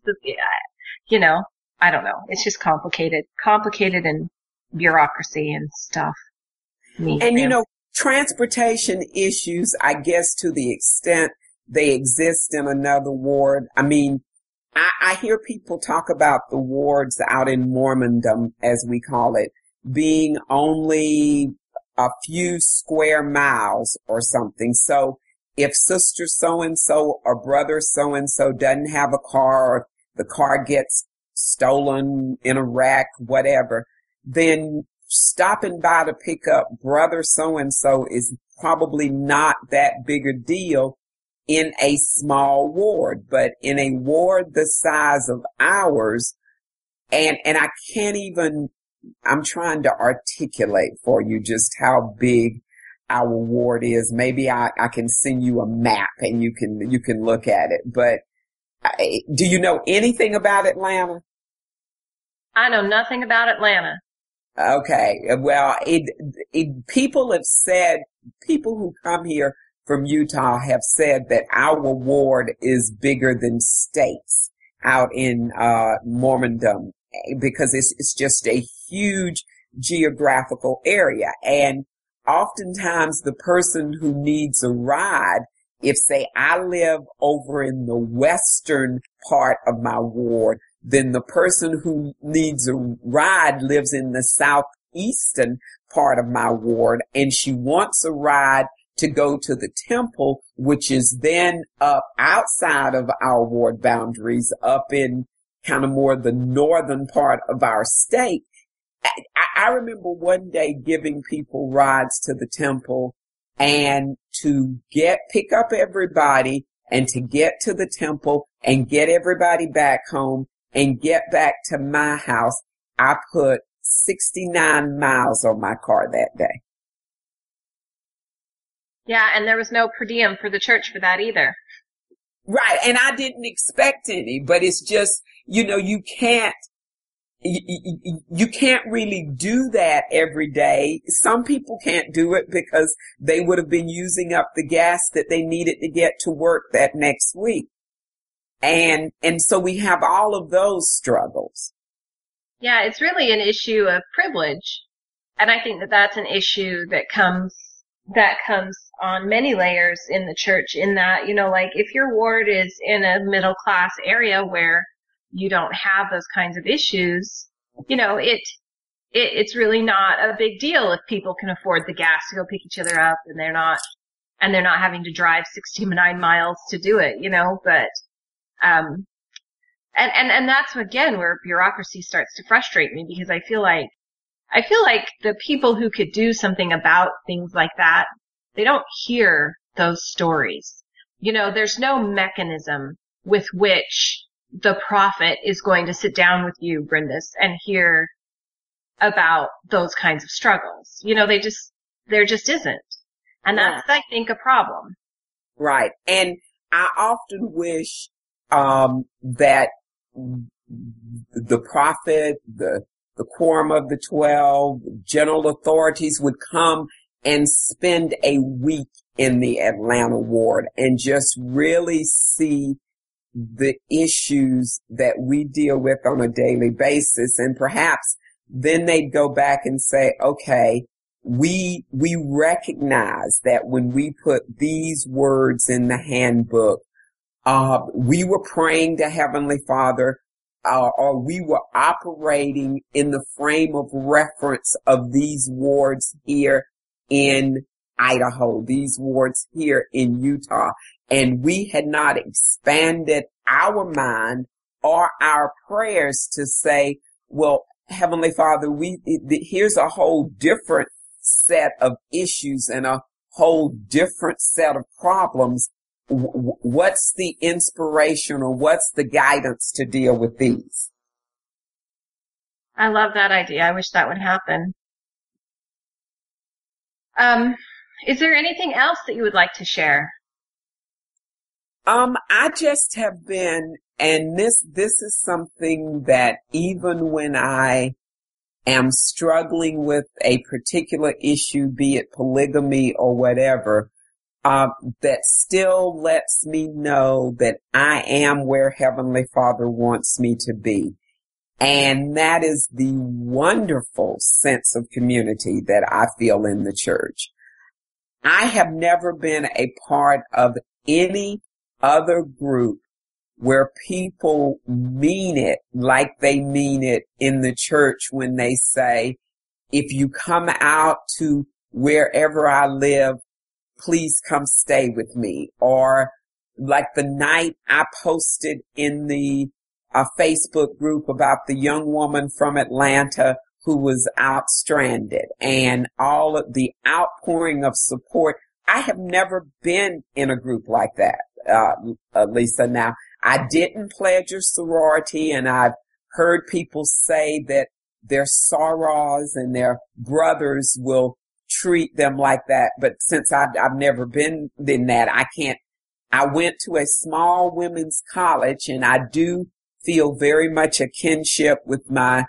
I don't know. It's just complicated and bureaucracy and stuff. And transportation issues, I guess to the extent they exist in another ward. I mean, I hear people talk about the wards out in Mormondom, as we call it, being only a few square miles or something. So if sister so-and-so or brother so-and-so doesn't have a car, or the car gets stolen in a wreck, whatever, then stopping by to pick up brother so-and-so is probably not that big a deal in a small ward. But in a ward the size of ours, and I can't even, I'm trying to articulate for you just how big our ward is. Maybe I can send you a map and you can look at it. But do you know anything about Atlanta? I know nothing about Atlanta. Okay. Well, people have said, people who come here from Utah have said that our ward is bigger than states out in Mormondom, because it's just a huge geographical area. And oftentimes the person who needs a ride, if say I live over in the western part of my ward, then the person who needs a ride lives in the southeastern part of my ward, and she wants a ride to go to the temple, which is then up outside of our ward boundaries, up in kind of more the northern part of our state. I remember one day giving people rides to the temple, and to pick up everybody and to get to the temple and get everybody back home and get back to my house, I put 69 miles on my car that day. Yeah, and there was no per diem for the church for that either. Right, and I didn't expect any, but it's just, you can't really do that every day. Some people can't do it because they would have been using up the gas that they needed to get to work that next week. And so we have all of those struggles. Yeah, it's really an issue of privilege. And I think that that's an issue that comes on many layers in the church, in that, like if your ward is in a middle class area where you don't have those kinds of issues, it's really not a big deal if people can afford the gas to go pick each other up, and they're not having to drive 69 miles to do it, but, and that's again where bureaucracy starts to frustrate me, because I feel like the people who could do something about things like that, they don't hear those stories. There's no mechanism with which the prophet is going to sit down with you, Brindis, and hear about those kinds of struggles. There just isn't. And that's, I think, a problem. Right. And I often wish, that the prophet, the quorum of the 12, general authorities would come and spend a week in the Atlanta ward and just really see the issues that we deal with on a daily basis. And perhaps then they'd go back and say, okay, we recognize that when we put these words in the handbook, we were praying to Heavenly Father, or we were operating in the frame of reference of these wards here in Idaho, these wards here in Utah. And we had not expanded our mind or our prayers to say, well, Heavenly Father, here's a whole different set of issues and a whole different set of problems. What's the inspiration or what's the guidance to deal with these? I love that idea. I wish that would happen. Is there anything else that you would like to share? I just have been, and this is something that even when I am struggling with a particular issue, be it polygamy or whatever, that still lets me know that I am where Heavenly Father wants me to be. And that is the wonderful sense of community that I feel in the church. I have never been a part of any other group where people mean it like they mean it in the church when they say, if you come out to wherever I live, please come stay with me. Or like the night I posted in the Facebook group about the young woman from Atlanta who was out stranded and all of the outpouring of support. I have never been in a group like that, Lisa. Now, I didn't pledge a sorority, and I've heard people say that their sorors and their brothers will treat them like that. But since I've never been in that, I can't. I went to a small women's college, and I do feel very much a kinship with my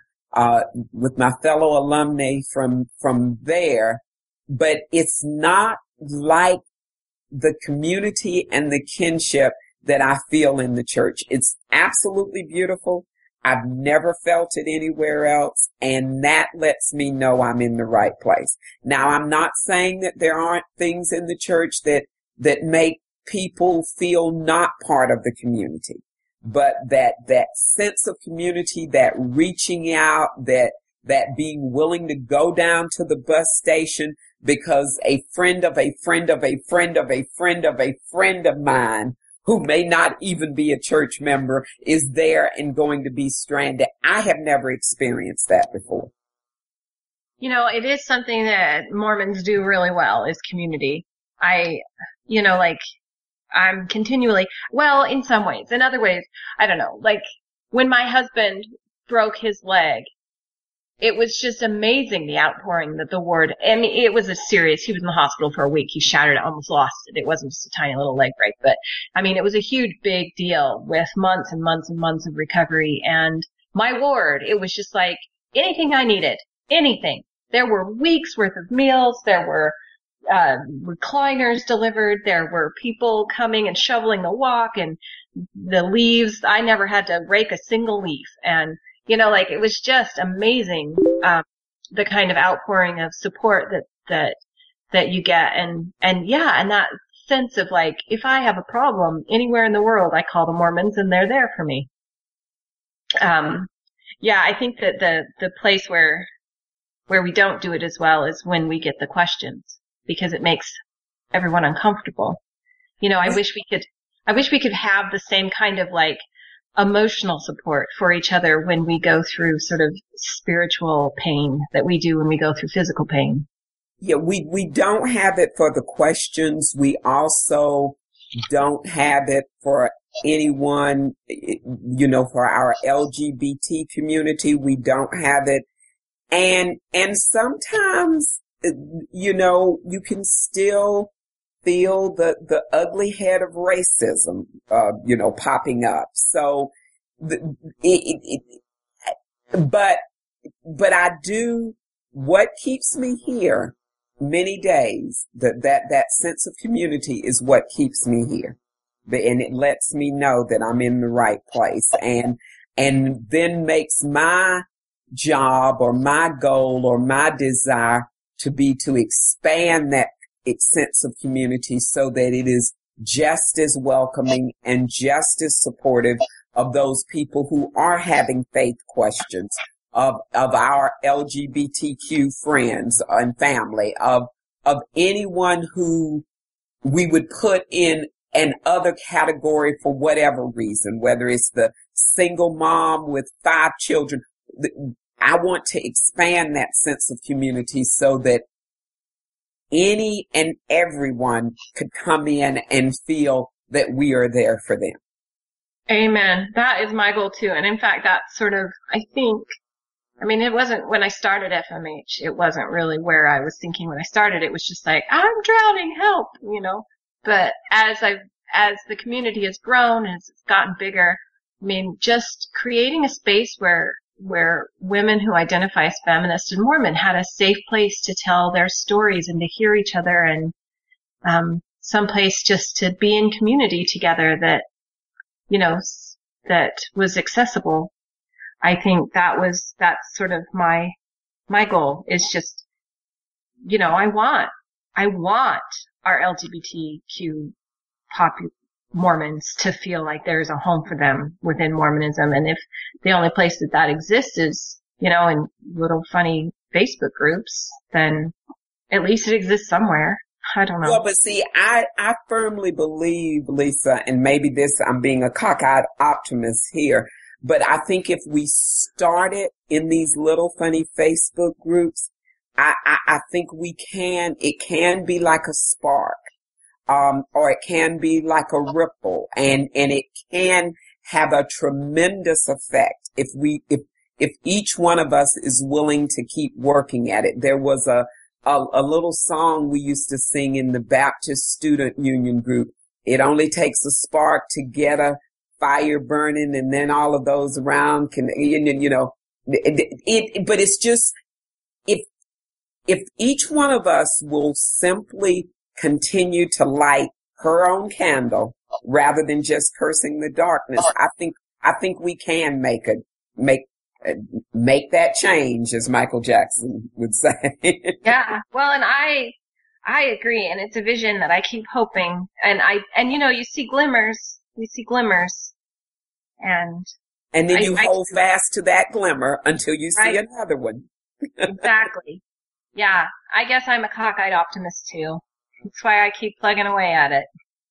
fellow alumni from there. But it's not like the community and the kinship that I feel in the church. It's absolutely beautiful. I've never felt it anywhere else, and that lets me know I'm in the right place. Now, I'm not saying that there aren't things in the church that make people feel not part of the community, but that sense of community, that reaching out, that being willing to go down to the bus station because a friend of a friend of a friend of a friend of a friend of mine who may not even be a church member is there and going to be stranded. I have never experienced that before. You know, it is something that Mormons do really well, is community. I'm continually, well, in some ways. In other ways, I don't know. Like, when my husband broke his leg, it was just amazing, the outpouring that the ward, I mean, it was he was in the hospital for a week. He shattered it, almost lost it. It wasn't just a tiny little leg break, but I mean, it was a huge, big deal with months and months and months of recovery. And my ward, it was just like anything I needed, anything. There were weeks worth of meals. There were recliners delivered. There were people coming and shoveling the walk and the leaves. I never had to rake a single leaf. And, you know, like, it was just amazing, the kind of outpouring of support that you get. And that sense of, like, if I have a problem anywhere in the world, I call the Mormons and they're there for me. I think that the place where we don't do it as well is when we get the questions, because it makes everyone uncomfortable. You know, I wish we could have the same kind of, like, emotional support for each other when we go through sort of spiritual pain that we do when we go through physical pain. Yeah, we don't have it for the questions. We also don't have it for anyone, you know, for our LGBT community. We don't have it. And sometimes, you know, you can still feel the ugly head of racism, you know, popping up. So, but I do, what keeps me here many days, that sense of community is what keeps me here. and it lets me know that I'm in the right place, and then makes my job or my goal or my desire to be to expand that sense of community so that it is just as welcoming and just as supportive of those people who are having faith questions, of our LGBTQ friends and family, of anyone who we would put in an other category for whatever reason, whether it's the single mom with 5 children. I want to expand that sense of community so that any and everyone could come in and feel that we are there for them. Amen. That is my goal too. And in fact, that's sort of, it wasn't when I started FMH, it wasn't really where I was thinking when I started. It was just like, I'm drowning, help, But as the community has grown and it's gotten bigger, just creating a space where women who identify as feminist and Mormon had a safe place to tell their stories and to hear each other, and some place just to be in community together that, that was accessible. I think that's sort of my goal is just, I want our LGBTQ Mormons to feel like there's a home for them within Mormonism. And if the only place that exists is, in little funny Facebook groups, then at least it exists somewhere. I don't know. Well, but see, I firmly believe, Lisa, and maybe I'm being a cockeyed optimist here, but I think if we started in these little funny Facebook groups, I think it can be like a spark. Or it can be like a ripple, and it can have a tremendous effect if each one of us is willing to keep working at it. There was a little song we used to sing in the Baptist Student Union group. It only takes a spark to get a fire burning, and then all of those around can, but it's just, if each one of us will simply continue to light her own candle rather than just cursing the darkness, I think we can make that change, as Michael Jackson would say. Yeah. Well, and I agree. And it's a vision that I keep hoping. And you see glimmers. And then you hold fast to that glimmer until you see another one. Exactly. Yeah. I guess I'm a cockeyed optimist too. That's why I keep plugging away at it.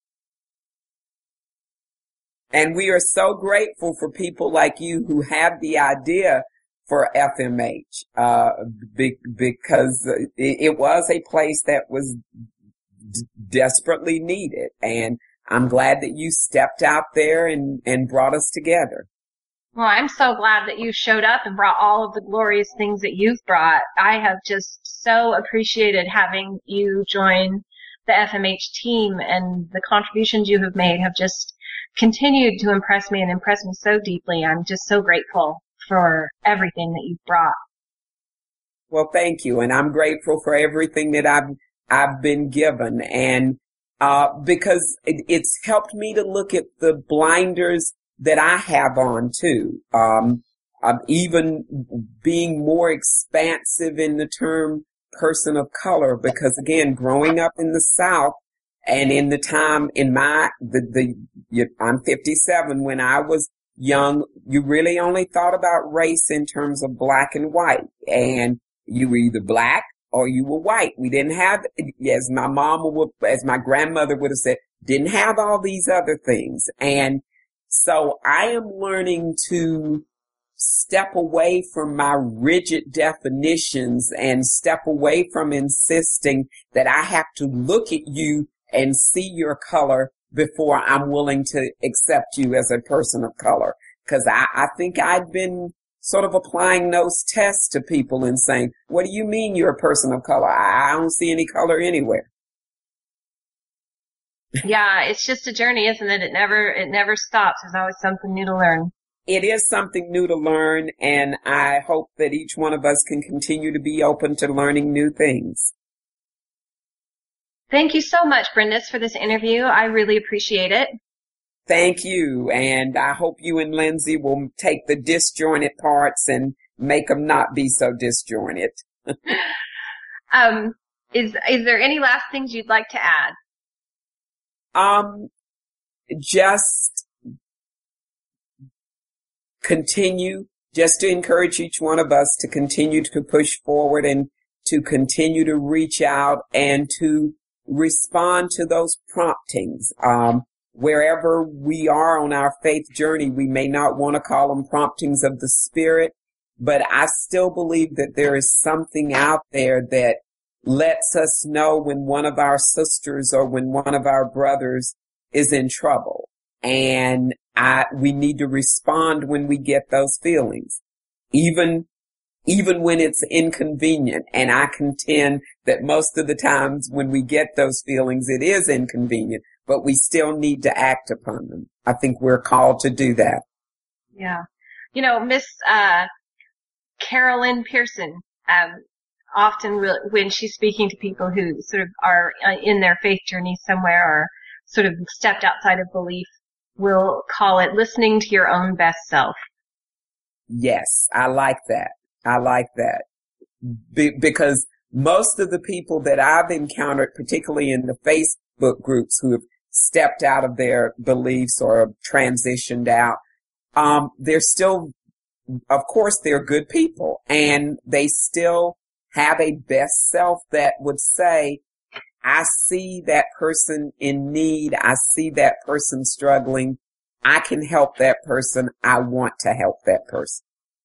And we are so grateful for people like you who have the idea for FMH, because it was a place that was desperately needed. And I'm glad that you stepped out there and brought us together. Well, I'm so glad that you showed up and brought all of the glorious things that you've brought. I have just so appreciated having you join the FMH team, and the contributions you have made have just continued to impress me and impress me so deeply. I'm just so grateful for everything that you've brought. Well, thank you. And I'm grateful for everything that I've been given. And, because it's helped me to look at the blinders that I have on too. Even being more expansive in the term person of color, because again, growing up in the South and in the time I'm 57. When I was young, you really only thought about race in terms of black and white, and you were either black or you were white. We didn't have, as my grandmother would have said, didn't have all these other things. And so I am learning to step away from my rigid definitions and step away from insisting that I have to look at you and see your color before I'm willing to accept you as a person of color. Because I think I'd been sort of applying those tests to people and saying, what do you mean you're a person of color? I don't see any color anywhere. Yeah, it's just a journey, isn't it? It never stops. There's always something new to learn. It is something new to learn, and I hope that each one of us can continue to be open to learning new things. Thank you so much, Brindis, for this interview. I really appreciate it. Thank you. And I hope you and Lindsay will take the disjointed parts and make them not be so disjointed. Is there any last things you'd like to add? Just continue, just to encourage each one of us to continue to push forward and to continue to reach out and to respond to those promptings. Wherever we are on our faith journey, we may not want to call them promptings of the Spirit, but I still believe that there is something out there that lets us know when one of our sisters or when one of our brothers is in trouble. And we need to respond when we get those feelings, even when it's inconvenient. And I contend that most of the times when we get those feelings, it is inconvenient, but we still need to act upon them. I think we're called to do that. Yeah. Miss Carolyn Pearson, often when she's speaking to people who sort of are in their faith journey somewhere or sort of stepped outside of belief, will call it listening to your own best self. Yes, I like that. I like that. Because most of the people that I've encountered, particularly in the Facebook groups who have stepped out of their beliefs or transitioned out, they're still, of course, they're good people, and they still have a best self that would say, I see that person in need. I see that person struggling. I can help that person. I want to help that person.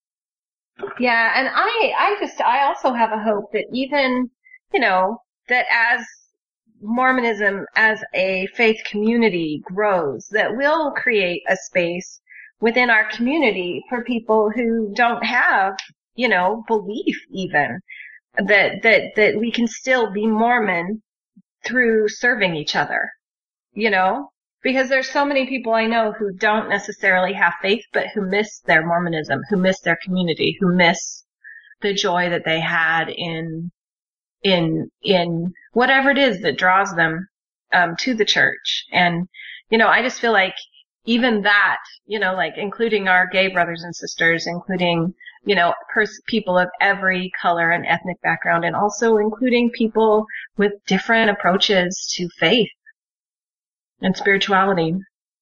Yeah, and I also have a hope that even, that as Mormonism as a faith community grows, that we'll create a space within our community for people who don't have, belief even, that we can still be Mormon through serving each other, because there's so many people I know who don't necessarily have faith, but who miss their Mormonism, who miss their community, who miss the joy that they had in whatever it is that draws them, to the church. And, I just feel like even that, like including our gay brothers and sisters, including, people of every color and ethnic background, and also including people with different approaches to faith and spirituality.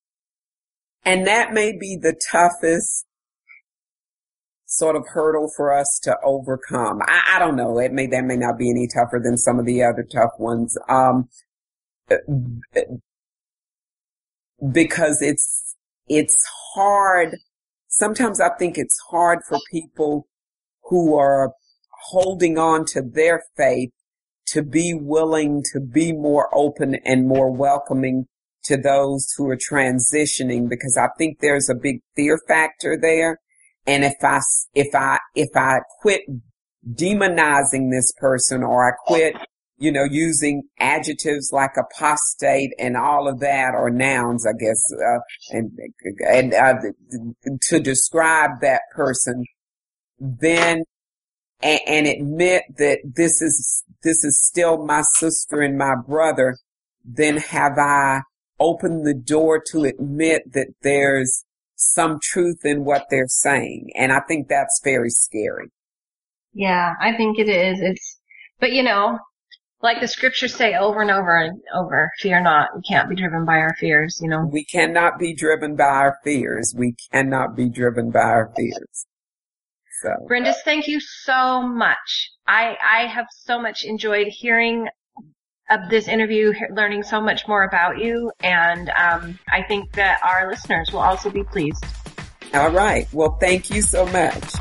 And that may be the toughest sort of hurdle for us to overcome. I don't know. That may not be any tougher than some of the other tough ones. Because it's hard. Sometimes I think it's hard for people who are holding on to their faith to be willing to be more open and more welcoming to those who are transitioning, because I think there's a big fear factor there. And if I quit demonizing this person, or I quit, using adjectives like apostate and all of that, or nouns, I guess, and to describe that person, then, and admit that this is still my sister and my brother, then have I opened the door to admit that there's some truth in what they're saying. And I think that's very scary. Yeah, I think it is. But like the scriptures say over and over and over, fear not. We can't be driven by our fears, We cannot be driven by our fears. We cannot be driven by our fears. So, Brindis, thank you so much. I have so much enjoyed hearing of this interview, learning so much more about you, and I think that our listeners will also be pleased. All right. Well, thank you so much.